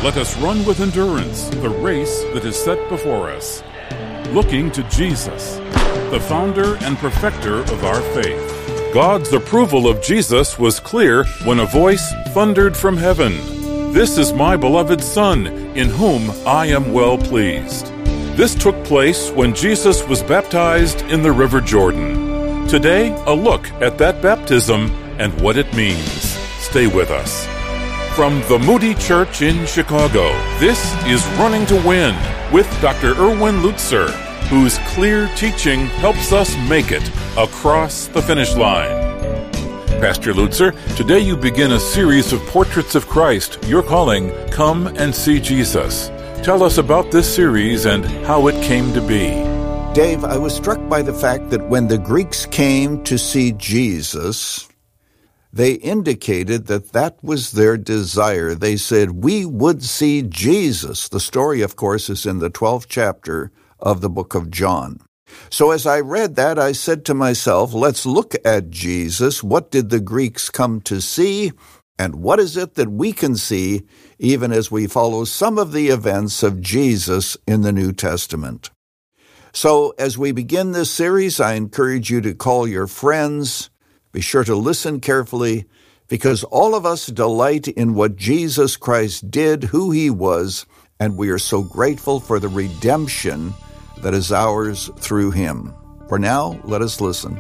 let us run with endurance the race that is set before us, looking to Jesus, the founder and perfecter of our faith. God's approval of Jesus was clear when a voice thundered from heaven, "This is my beloved Son, in whom I am well pleased." This took place when Jesus was baptized in the River Jordan. Today, a look at that baptism and what it means. Stay with us. From the Moody Church in Chicago, this is Running to Win with Dr. Erwin Lutzer, whose clear teaching helps us make it across the finish line. Pastor Lutzer, today you begin a series of portraits of Christ you're calling Come and See Jesus. Tell us about this series and how it came to be. Dave, I was struck by the fact that when the Greeks came to see Jesus, they indicated that that was their desire. They said, "We would see Jesus." The story, of course, is in the 12th chapter of the book of John. So as I read that, I said to myself, let's look at Jesus. What did the Greeks come to see? And what is it that we can see even as we follow some of the events of Jesus in the New Testament? So as we begin this series, I encourage you to call your friends. Be sure to listen carefully, because all of us delight in what Jesus Christ did, who he was, and we are so grateful for the redemption that is ours through him. For now, let us listen.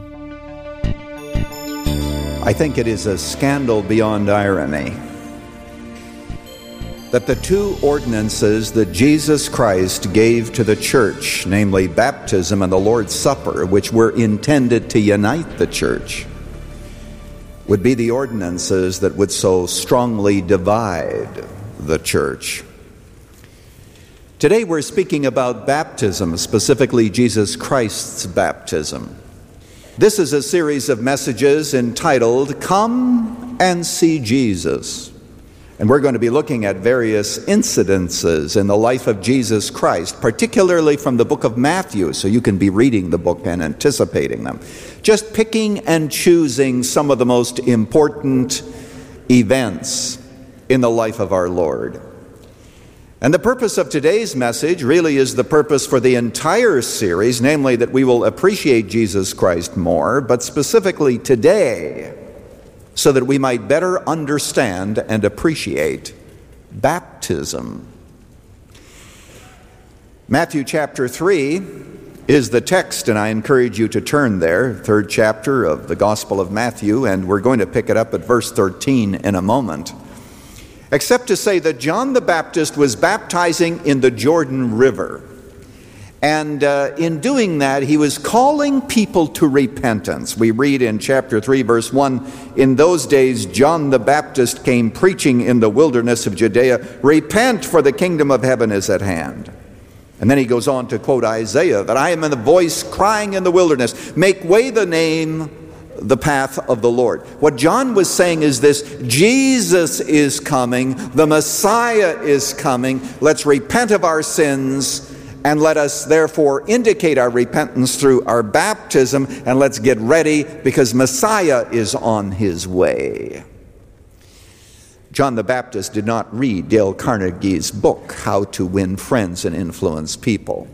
I think it is a scandal beyond irony that the two ordinances that Jesus Christ gave to the church, namely baptism and the Lord's Supper, which were intended to unite the church, would be the ordinances that would so strongly divide the church. Today we're speaking about baptism, specifically Jesus Christ's baptism. This is a series of messages entitled, Come and See Jesus. And we're going to be looking at various incidences in the life of Jesus Christ, particularly from the book of Matthew, so you can be reading the book and anticipating them. Just picking and choosing some of the most important events in the life of our Lord. And the purpose of today's message really is the purpose for the entire series, namely that we will appreciate Jesus Christ more, but specifically today, so that we might better understand and appreciate baptism. Matthew chapter 3 is the text, and I encourage you to turn there, third chapter of the Gospel of Matthew, and we're going to pick it up at verse 13 in a moment. Except to say that John the Baptist was baptizing in the Jordan River. And in doing that, he was calling people to repentance. We read in chapter 3, verse 1, "In those days John the Baptist came preaching in the wilderness of Judea, 'Repent, for the kingdom of heaven is at hand.'" And then he goes on to quote Isaiah, that "I am in the voice crying in the wilderness, make way the path of the Lord." What John was saying is this: Jesus is coming, the Messiah is coming. Let's repent of our sins, and let us therefore indicate our repentance through our baptism, and let's get ready because Messiah is on his way. John the Baptist did not read Dale Carnegie's book, How to Win Friends and Influence People.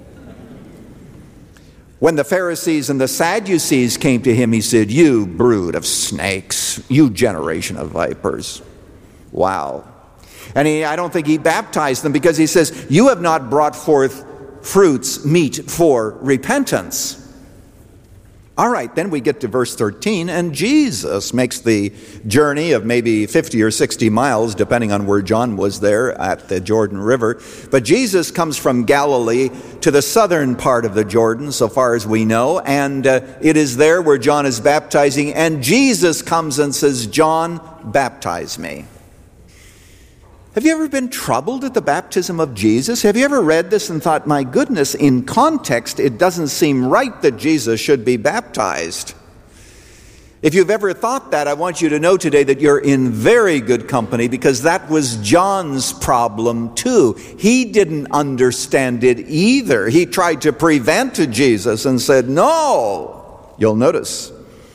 When the Pharisees and the Sadducees came to him, he said, "You brood of snakes, you generation of vipers." Wow. And I don't think he baptized them because he says, "You have not brought forth fruits meet for repentance." All right, then we get to verse 13, and Jesus makes the journey of maybe 50 or 60 miles, depending on where John was there at the Jordan River. But Jesus comes from Galilee to the southern part of the Jordan, so far as we know, and it is there where John is baptizing, and Jesus comes and says, "John, baptize me." Have you ever been troubled at the baptism of Jesus? Have you ever read this and thought, my goodness, in context, it doesn't seem right that Jesus should be baptized? If you've ever thought that, I want you to know today that you're in very good company, because that was John's problem too. He didn't understand it either. He tried to prevent Jesus and said, no. You'll notice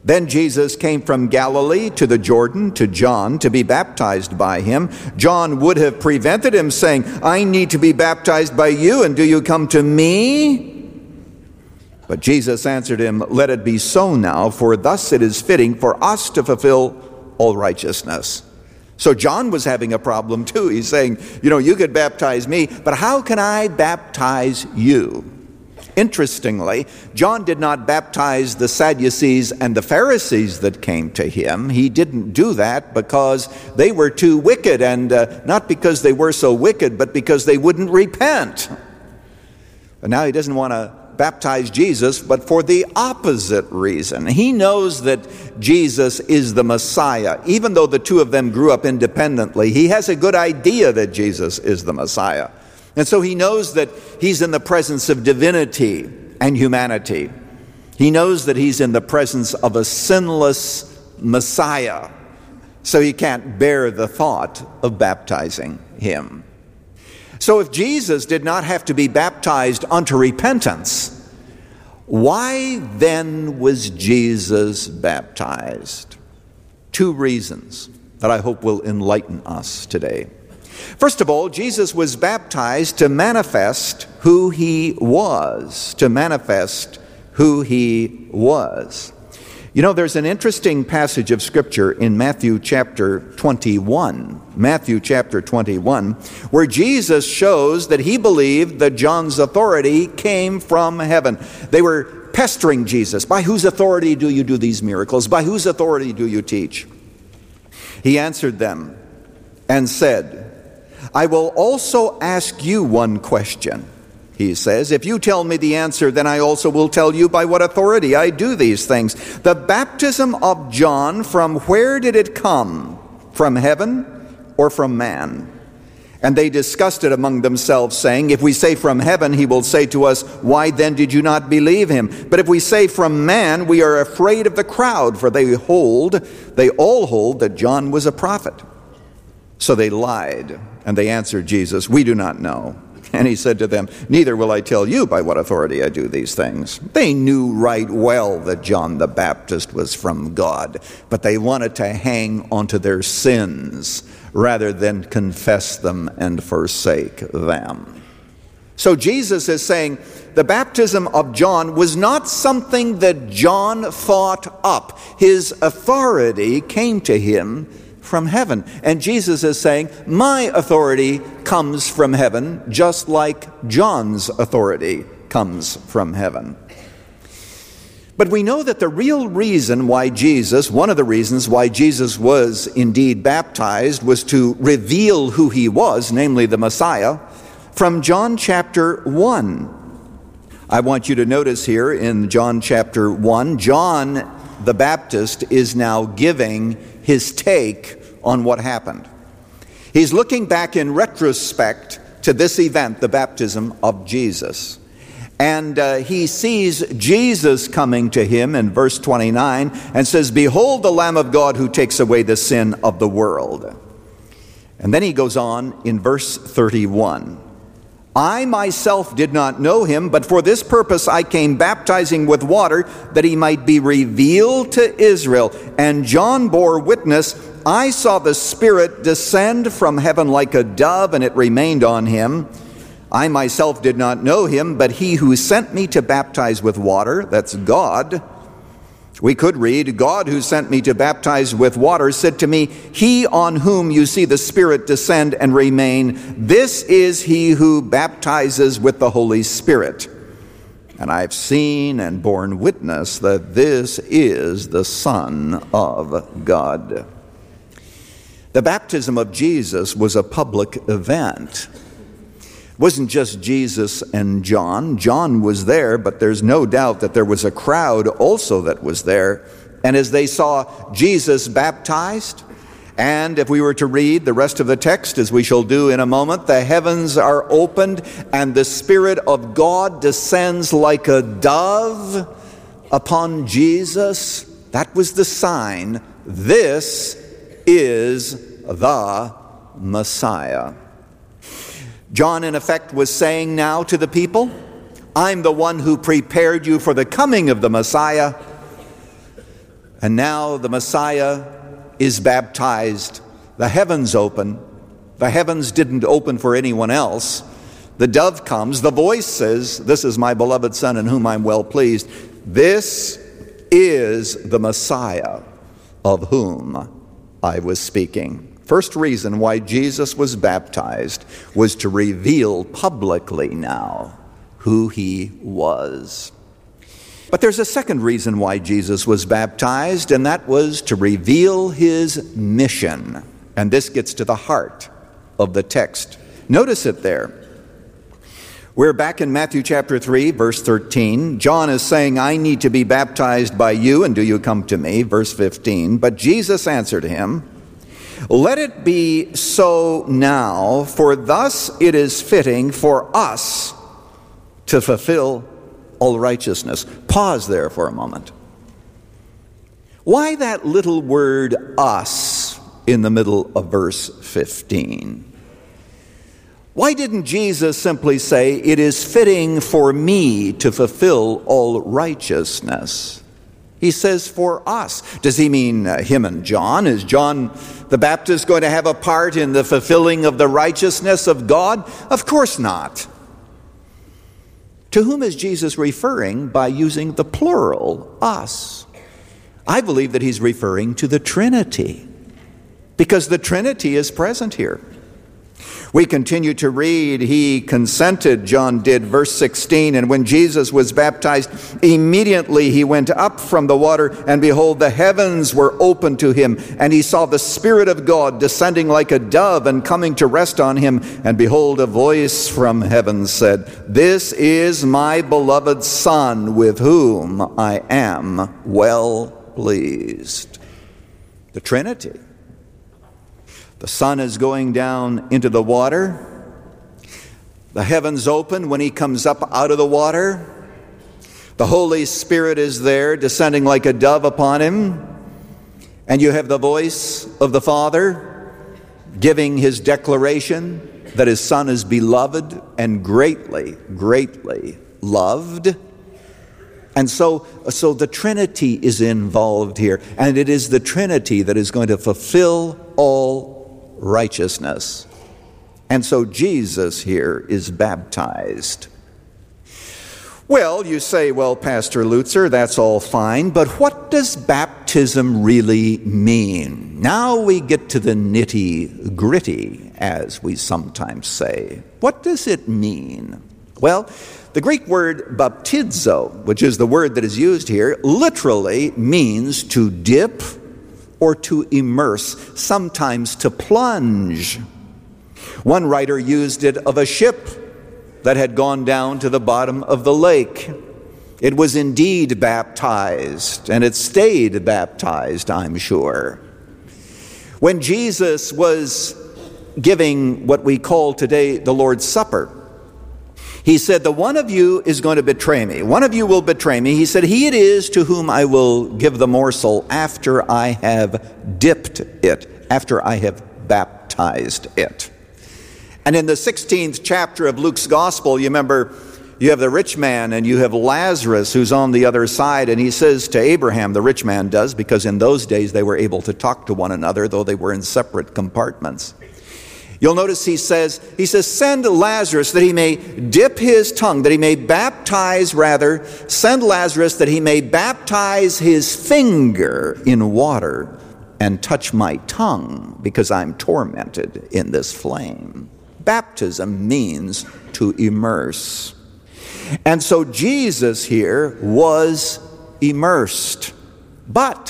Then Jesus came from Galilee to the Jordan to John to be baptized by him. John would have prevented him, saying, I need to be baptized by you, and do you come to me? But Jesus answered him, let it be so now, for thus it is fitting for us to fulfill all righteousness. So John was having a problem too. He's saying, you could baptize me, but how can I baptize you? Interestingly, John did not baptize the Sadducees and the Pharisees that came to him. He didn't do that because they were too wicked, and not because they were so wicked, but because they wouldn't repent. But now he doesn't want to baptize Jesus, but for the opposite reason. He knows that Jesus is the Messiah. Even though the two of them grew up independently, he has a good idea that Jesus is the Messiah. And so he knows that he's in the presence of divinity and humanity. He knows that he's in the presence of a sinless Messiah. So he can't bear the thought of baptizing him. So if Jesus did not have to be baptized unto repentance, why then was Jesus baptized? Two reasons that I hope will enlighten us today. First of all, Jesus was baptized to manifest who he was, there's an interesting passage of Scripture in Matthew chapter 21, where Jesus shows that he believed that John's authority came from heaven. They were pestering Jesus. By whose authority do you do these miracles? By whose authority do you teach? He answered them and said, I will also ask you one question. He says, if you tell me the answer, then I also will tell you by what authority I do these things. The baptism of John, from where did it come? From heaven or from man? And they discussed it among themselves, saying, if we say from heaven, he will say to us, why then did you not believe him? But if we say from man, we are afraid of the crowd, for they all hold that John was a prophet. So they lied, and they answered Jesus, we do not know. And he said to them, neither will I tell you by what authority I do these things. They knew right well that John the Baptist was from God, but they wanted to hang onto their sins rather than confess them and forsake them. So Jesus is saying the baptism of John was not something that John thought up. His authority came to him from heaven. And Jesus is saying, my authority comes from heaven, just like John's authority comes from heaven. But we know that the real reason why one of the reasons why Jesus was indeed baptized was to reveal who he was, namely the Messiah, from John chapter 1. I want you to notice here in John chapter 1, John the Baptist is now giving his take on what happened. He's looking back in retrospect to this event, the baptism of Jesus. And he sees Jesus coming to him in verse 29 and says, behold the Lamb of God who takes away the sin of the world. And then he goes on in verse 31. I myself did not know him, but for this purpose I came baptizing with water, that he might be revealed to Israel. And John bore witness, I saw the Spirit descend from heaven like a dove, and it remained on him. I myself did not know him, but he who sent me to baptize with water, that's God. We could read, God who sent me to baptize with water said to me, he on whom you see the Spirit descend and remain, this is he who baptizes with the Holy Spirit. And I've seen and borne witness that this is the Son of God. The baptism of Jesus was a public event. It wasn't just Jesus and John. John was there, but there's no doubt that there was a crowd also that was there. And as they saw Jesus baptized, and if we were to read the rest of the text, as we shall do in a moment, the heavens are opened and the Spirit of God descends like a dove upon Jesus. That was the sign. This is the Messiah. John, in effect, was saying now to the people, I'm the one who prepared you for the coming of the Messiah. And now the Messiah is baptized. The heavens open. The heavens didn't open for anyone else. The dove comes. The voice says, "This is my beloved Son in whom I'm well pleased." This is the Messiah of whom I was speaking. First reason why Jesus was baptized was to reveal publicly now who he was. But there's a second reason why Jesus was baptized, and that was to reveal his mission. And this gets to the heart of the text. Notice it there. We're back in Matthew chapter 3, verse 13. John is saying, "I need to be baptized by you, and do you come to me?" Verse 15. But Jesus answered him, "Let it be so now, for thus it is fitting for us to fulfill all righteousness." Pause there for a moment. Why that little word "us" in the middle of verse 15? Why didn't Jesus simply say, "It is fitting for me to fulfill all righteousness"? He says for us. Does he mean him and John? Is John the Baptist going to have a part in the fulfilling of the righteousness of God? Of course not. To whom is Jesus referring by using the plural, us? I believe that he's referring to the Trinity, because the Trinity is present here. We continue to read, "He consented," John did, verse 16, "and when Jesus was baptized, immediately he went up from the water, and behold, the heavens were opened to him, and he saw the Spirit of God descending like a dove and coming to rest on him. And behold, a voice from heaven said, 'This is my beloved Son, with whom I am well pleased.'" The Trinity. The Son is going down into the water. The heavens open when he comes up out of the water. The Holy Spirit is there, descending like a dove upon him. And you have the voice of the Father giving his declaration that his Son is beloved and greatly, greatly loved. And so the Trinity is involved here. And it is the Trinity that is going to fulfill all righteousness. And so Jesus here is baptized. Well, you say, "Well, Pastor Lutzer, that's all fine, but what does baptism really mean?" Now we get to the nitty-gritty, as we sometimes say. What does it mean? Well, the Greek word baptizo, which is the word that is used here, literally means to dip or to immerse, sometimes to plunge. One writer used it of a ship that had gone down to the bottom of the lake. It was indeed baptized, and it stayed baptized, I'm sure. When Jesus was giving what we call today the Lord's Supper, he said, "The one of you is going to betray me. One of you will betray me." He said, "He it is to whom I will give the morsel after I have dipped it, after I have baptized it." And in the 16th chapter of Luke's Gospel, you remember, you have the rich man and you have Lazarus who's on the other side. And he says to Abraham, the rich man does, because in those days they were able to talk to one another, though they were in separate compartments. You'll notice he says, "Send Lazarus that he may dip his tongue," that he may baptize, rather, "send Lazarus that he may baptize his finger in water and touch my tongue, because I'm tormented in this flame." Baptism means to immerse. And so Jesus here was immersed. But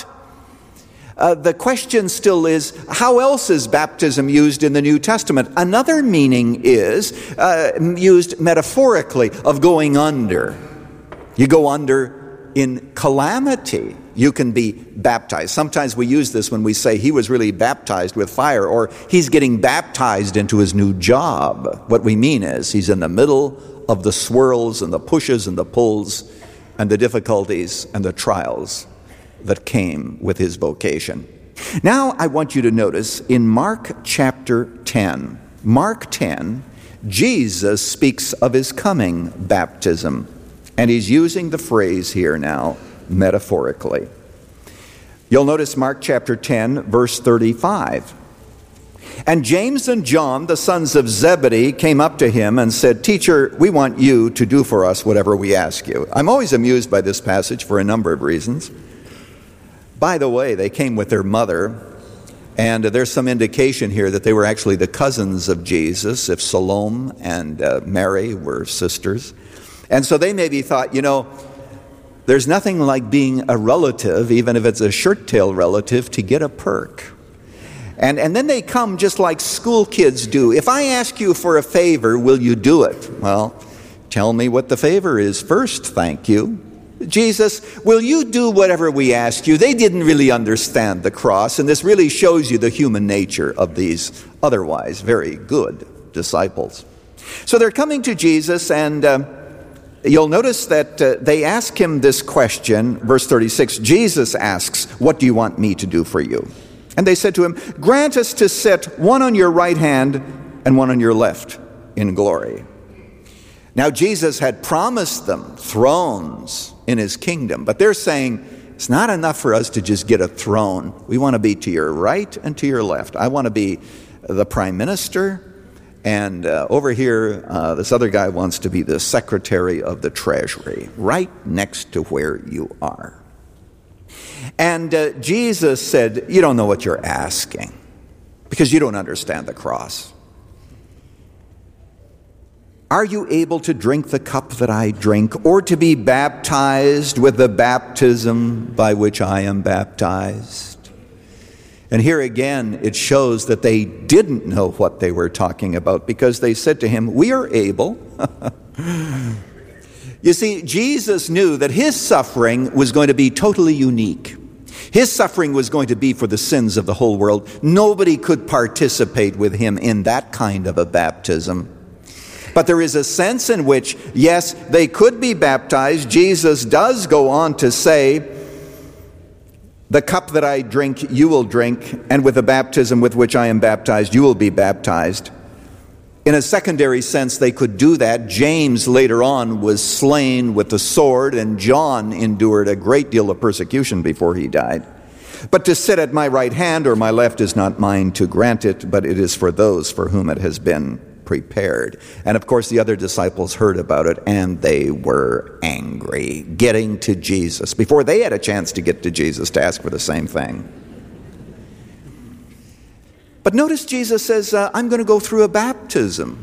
the question still is, how else is baptism used in the New Testament? Another meaning is used metaphorically, of going under. You go under in calamity. You can be baptized. Sometimes we use this when we say he was really baptized with fire, or he's getting baptized into his new job. What we mean is he's in the middle of the swirls and the pushes and the pulls and the difficulties and the trials that came with his vocation. Now I want you to notice in Mark chapter 10, Mark 10, Jesus speaks of his coming baptism, and he's using the phrase here now metaphorically. You'll notice Mark chapter 10, verse 35. And James and John, the sons of Zebedee, came up to him and said, "Teacher, we want you to do for us whatever we ask you." I'm always amused by this passage for a number of reasons. By the way, they came with their mother, and there's some indication here that they were actually the cousins of Jesus, if Salome and Mary were sisters. And so they maybe thought, there's nothing like being a relative, even if it's a shirt-tail relative, to get a perk. And then they come just like school kids do. If I ask you for a favor, will you do it? Well, tell me what the favor is first, thank you. Jesus, will you do whatever we ask you? They didn't really understand the cross, and this really shows you the human nature of these otherwise very good disciples. So they're coming to Jesus, and you'll notice that they ask him this question. Verse 36, Jesus asks, "What do you want me to do for you?" And they said to him, "Grant us to sit one on your right hand and one on your left in glory." Now Jesus had promised them thrones in his kingdom, but they're saying, it's not enough for us to just get a throne. We want to be to your right and to your left. I want to be the prime minister, and over here, this other guy wants to be the secretary of the treasury, right next to where you are. And Jesus said, "You don't know what you're asking because you don't understand the cross. Are you able to drink the cup that I drink, or to be baptized with the baptism by which I am baptized?" And here again, it shows that they didn't know what they were talking about, because they said to him, "We are able." You see, Jesus knew that his suffering was going to be totally unique. His suffering was going to be for the sins of the whole world. Nobody could participate with him in that kind of a baptism. But there is a sense in which, yes, they could be baptized. Jesus does go on to say, "The cup that I drink, you will drink, and with the baptism with which I am baptized, you will be baptized." In a secondary sense, they could do that. James later on was slain with the sword, and John endured a great deal of persecution before he died. But to sit at my right hand or my left is not mine to grant it, but it is for those for whom it has been prepared. And of course, the other disciples heard about it, and they were angry, getting to Jesus before they had a chance to get to Jesus to ask for the same thing. But notice Jesus says, "I'm going to go through a baptism."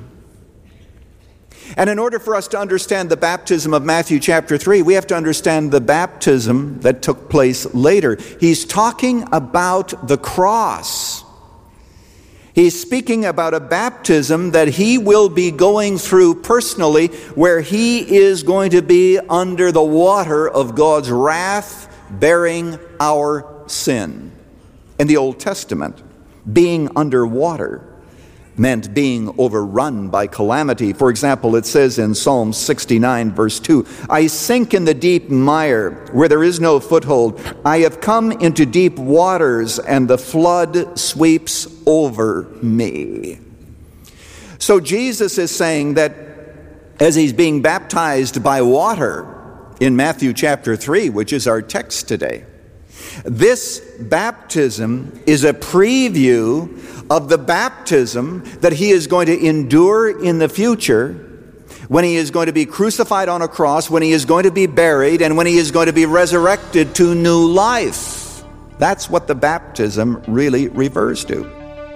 And in order for us to understand the baptism of Matthew chapter 3, we have to understand the baptism that took place later. He's talking about the cross. He's speaking about a baptism that he will be going through personally, where he is going to be under the water of God's wrath, bearing our sin. In the Old Testament, being underwater meant being overrun by calamity. For example, it says in Psalm 69, verse 2, "I sink in the deep mire where there is no foothold. I have come into deep waters, and the flood sweeps over me." So Jesus is saying that as he's being baptized by water in Matthew chapter 3, which is our text today, this baptism is a preview of the baptism that he is going to endure in the future, when he is going to be crucified on a cross, when he is going to be buried, and when he is going to be resurrected to new life. That's what the baptism really refers to.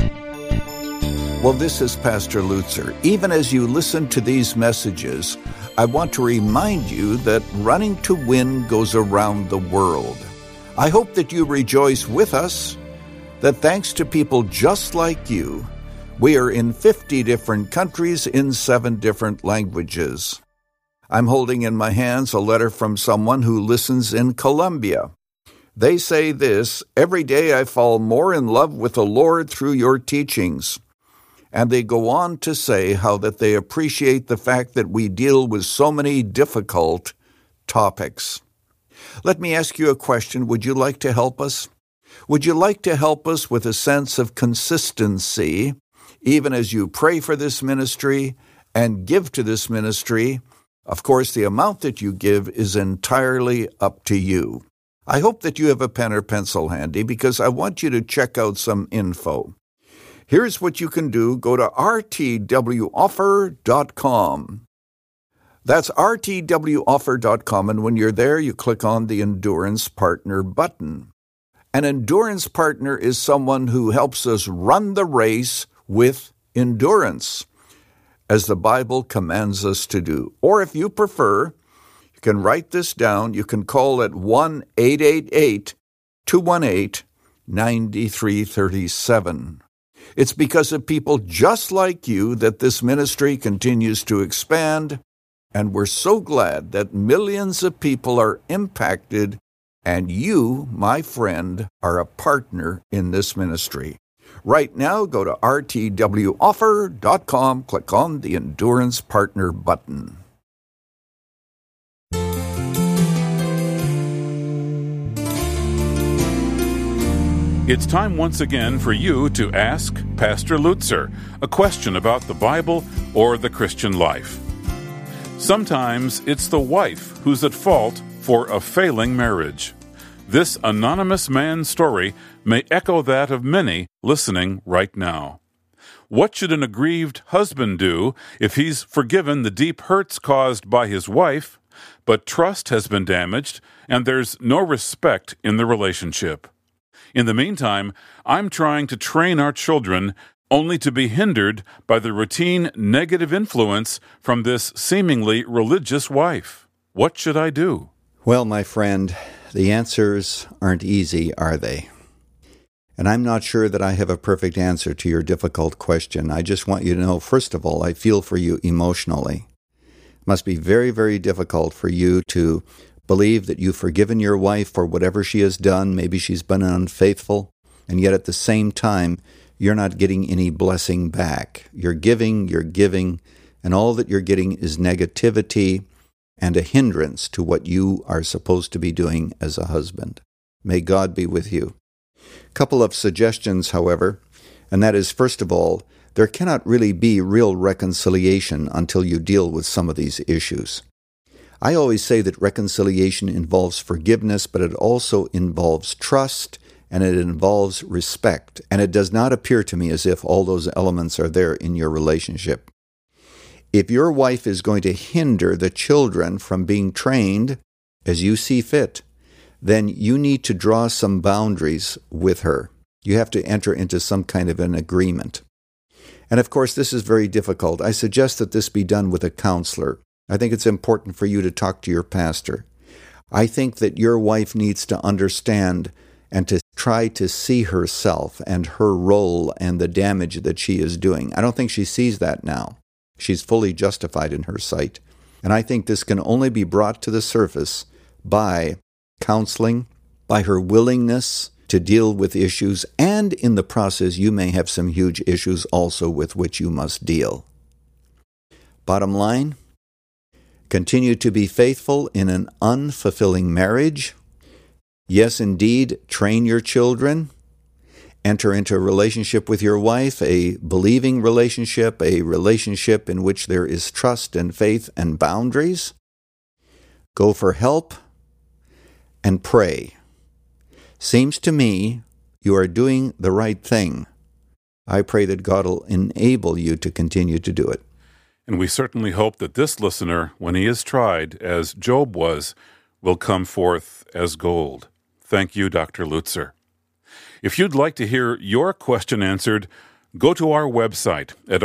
Well, this is Pastor Lutzer. Even as you listen to these messages, I want to remind you that Running to Win goes around the world. I hope that you rejoice with us, that thanks to people just like you, we are in 50 different countries in 7 different languages. I'm holding in my hands a letter from someone who listens in Colombia. They say this: "Every day I fall more in love with the Lord through your teachings." And they go on to say how that they appreciate the fact that we deal with so many difficult topics. Let me ask you a question. Would you like to help us? Would you like to help us with a sense of consistency, even as you pray for this ministry and give to this ministry? Of course, the amount that you give is entirely up to you. I hope that you have a pen or pencil handy because I want you to check out some info. Here's what you can do. Go to rtwoffer.com. That's rtwoffer.com, and when you're there, you click on the Endurance Partner button. An endurance partner is someone who helps us run the race with endurance, as the Bible commands us to do. Or if you prefer, you can write this down. You can call at 1-888-218-9337. It's because of people just like you that this ministry continues to expand, and we're so glad that millions of people are impacted, and you, my friend, are a partner in this ministry. Right now, go to rtwoffer.com, click on the Endurance Partner button. It's time once again for you to ask Pastor Lutzer a question about the Bible or the Christian life. Sometimes it's the wife who's at fault for a failing marriage. This anonymous man's story may echo that of many listening right now. What should an aggrieved husband do if he's forgiven the deep hurts caused by his wife, but trust has been damaged and there's no respect in the relationship? In the meantime, I'm trying to train our children only to be hindered by the routine negative influence from this seemingly religious wife. What should I do? Well, my friend, the answers aren't easy, are they? And I'm not sure that I have a perfect answer to your difficult question. I just want you to know, first of all, I feel for you emotionally. It must be very, very difficult for you to believe that you've forgiven your wife for whatever she has done. Maybe she's been unfaithful, and yet at the same time, you're not getting any blessing back. You're giving, and all that you're getting is negativity and a hindrance to what you are supposed to be doing as a husband. May God be with you. A couple of suggestions, however, and that is, first of all, there cannot really be real reconciliation until you deal with some of these issues. I always say that reconciliation involves forgiveness, but it also involves trust, and it involves respect. And it does not appear to me as if all those elements are there in your relationship. If your wife is going to hinder the children from being trained as you see fit, then you need to draw some boundaries with her. You have to enter into some kind of an agreement. And of course, this is very difficult. I suggest that this be done with a counselor. I think it's important for you to talk to your pastor. I think that your wife needs to understand and to try to see herself and her role and the damage that she is doing. I don't think she sees that now. She's fully justified in her sight. And I think this can only be brought to the surface by counseling, by her willingness to deal with issues, and in the process you may have some huge issues also with which you must deal. Bottom line, continue to be faithful in an unfulfilling marriage. Yes, indeed, train your children. Enter into a relationship with your wife, a believing relationship, a relationship in which there is trust and faith and boundaries. Go for help and pray. Seems to me you are doing the right thing. I pray that God will enable you to continue to do it. And we certainly hope that this listener, when he is tried, as Job was, will come forth as gold. Thank you, Dr. Lutzer. If you'd like to hear your question answered, go to our website at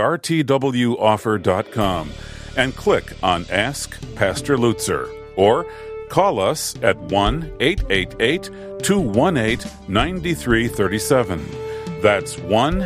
rtwoffer.com and click on Ask Pastor Lutzer, or call us at 1-888-218-9337. That's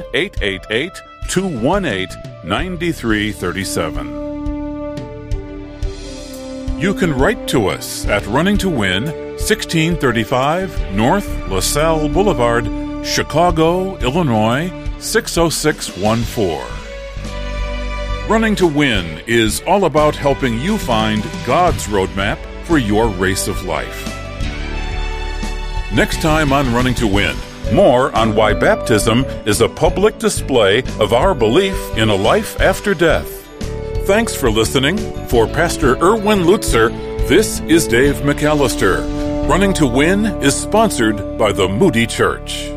1-888-218-9337. You can write to us at Running to Win, 1635 North LaSalle Boulevard, Chicago, Illinois, 60614. Running to Win is all about helping you find God's roadmap for your race of life. Next time on Running to Win, more on why baptism is a public display of our belief in a life after death. Thanks for listening. For Pastor Erwin Lutzer, this is Dave McAllister. Running to Win is sponsored by the Moody Church.